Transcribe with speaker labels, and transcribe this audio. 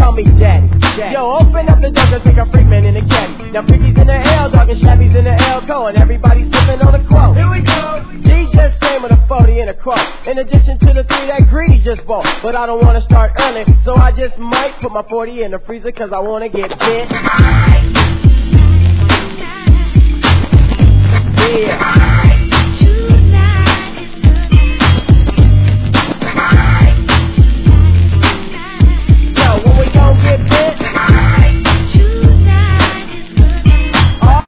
Speaker 1: call me daddy. Yo, open up the door, just take a freak man in the caddy. Now freakies in the L, dog, and shabbies in the L-Co, and everybody's sipping on a quote. Here we go. G just came with a 40 and a quote, in addition to the 3 that Greedy just bought. But I don't wanna start early, so I just might put my 40 in the freezer, cause I wanna get bit. Yeah.